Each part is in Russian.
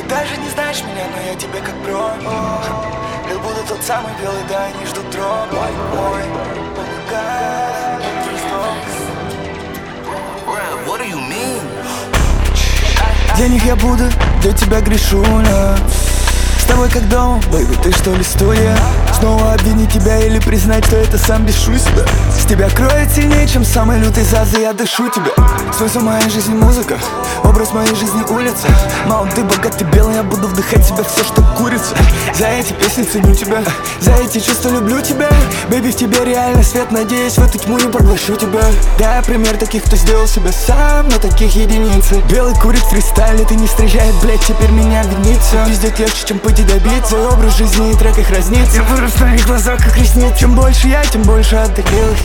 даже не знаешь меня, но я тебе как бро. Как будто тот самый белый, да, они ждут дрон. Ой, помогай. What do you mean? Для них я буду, для тебя грешуля. С тобой как дома, бэйби, ты что ли студия? Снова обвинить тебя или признать, что это сам бешу себя? С тебя кроет сильнее, чем самый лютый зазы, я дышу тебя. Смысл моей жизни музыка, образ моей жизни улица. Мало ты богат, ты белый, я буду вдыхать в себя все, что курица. За эти песни ценю тебя, за эти чувства люблю тебя. Бэйби, в тебе реально свет, надеюсь, в эту тьму не поглощу тебя. Дай пример таких, кто сделал себя сам, но таких единицы. Белый курит фристайлит и не встречает, блять, теперь меня винится. Пиздец легче, чем пойти добиться. Свой образ жизни и трек их разнится. Я вырос в твоих глазах, как ресниц. Чем больше я, тем больше отдалилась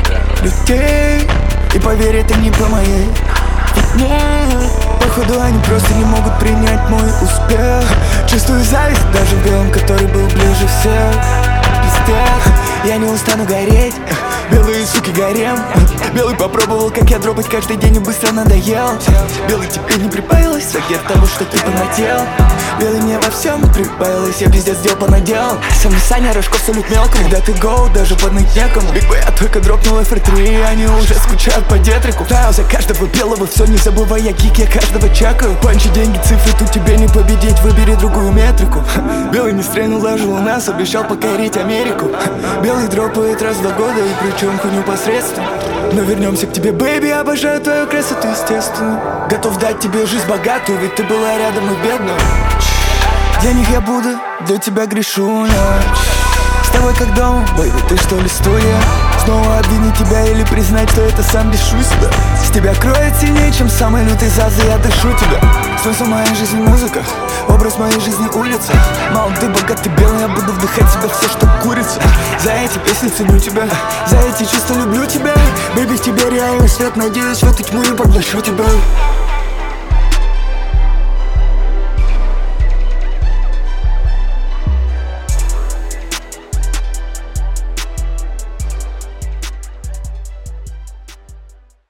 людей. И поверь, это не по моей вине. Походу они просто не могут принять мой успех. Чувствую зависть даже в белом, который был ближе всех. Пиздец, я не устану гореть. Белые суки гарем. Белый попробовал, как я дропать каждый день и быстро надоел. Белый теперь не прибавилось, загер того, что ты понадел. Белый мне во всем прибавилось, я пиздец дел понаделал. Со мной Саня Рожков, салют мелкому. Когда ты гоу, даже подныть некому. Биг Бэй, я только дропнул FR3, они уже скучают по детрику. Таю за каждого белого, все не забывай, я гик, я каждого чекаю. Панчи, деньги, цифры, тут тебе не победить, выбери другую метрику. Белый не стрельнул даже у нас, обещал покорить Америку. Белый дропает раз в 2 года, и причем хуйню посредством. Но вернемся к тебе, бэйби, обожаю твою красоту, естественно. Готов дать тебе жизнь богатую, ведь ты была рядом и бедная. Для них я буду, для тебя грешу, с тобой как дома, бэйби, ты что ли студия? Снова обвинить тебя или признать, что это сам бешу себя? С тебя кроет сильнее, чем самый лютый зазы, я дышу тебя. Смысл моей жизни музыка, образ моей жизни улица. Мало ты богат, ты белый, я буду вдыхать в себя все, что курица. За эти песни ценю тебя, за эти чувства люблю тебя. Бэйби, в тебе реальный свет, надеюсь, в эту тьму не поглощу тебя.